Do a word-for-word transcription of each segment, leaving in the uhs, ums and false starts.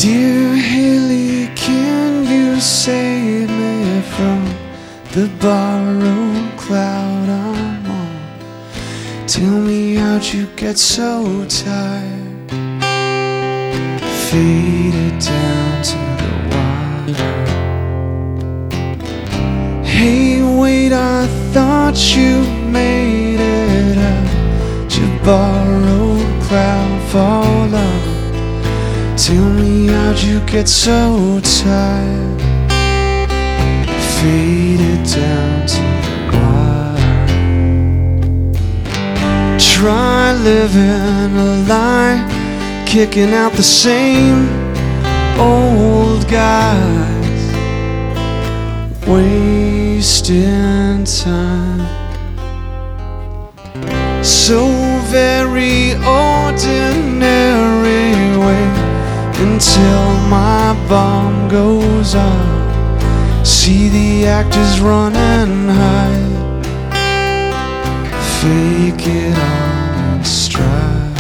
Dear Haley, can you save me from the borrowed cloud I'm on? Tell me how'd you get so tired, faded down to the wire. Hey, wait, I thought you made it out your borrowed cloud fall off. Tell me how'd you get so tired, faded down to the wire. Try living a lie, kicking out the same old guys, wasting time. So very ordinary way until my bomb goes off. See the actors run and hide, fake it all in stride.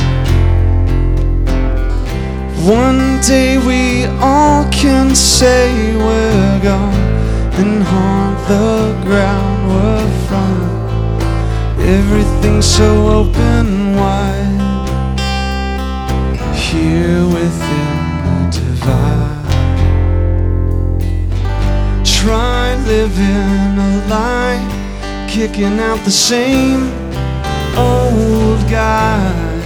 One day we all can say we're gone and haunt the ground we're from. Everything's so open wide here within the divide. Try living a lie, kicking out the same old guys,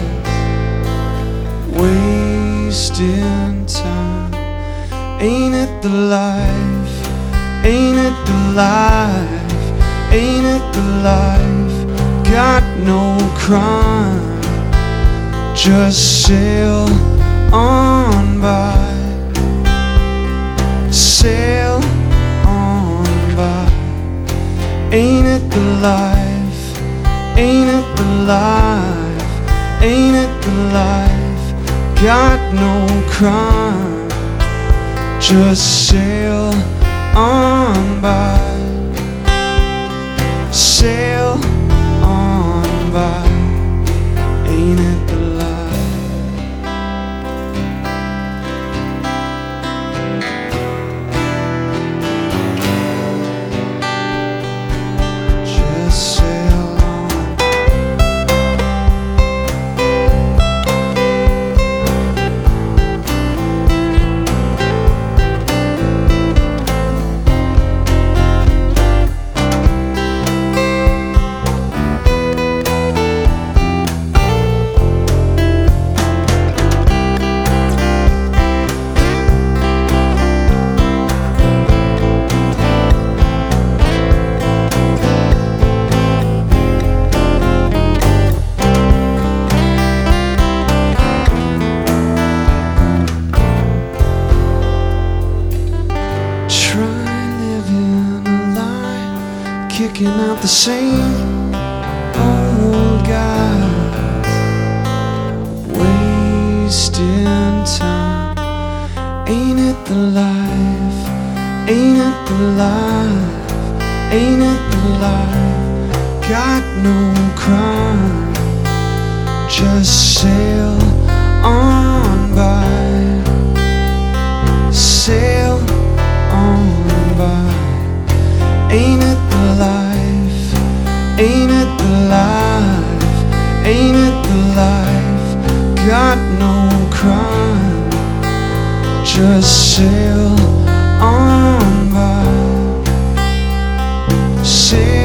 wasting time. Ain't it the life? Ain't it the life? Ain't it the life? Got no crime, just sail on by, sail on by. Ain't it the life? Ain't it the life? Ain't it the life? Got no crime, just sail on by, sail on by. Ain't it the life? Just sail on. Kicking out the same old guys, wasting time. Ain't it the life? Ain't it the life? Ain't it the life? Got no crime, just sail on by, sail on by. Ain't it the life? Ain't it the life? Ain't it the life? Got no crime, just sail on by, sail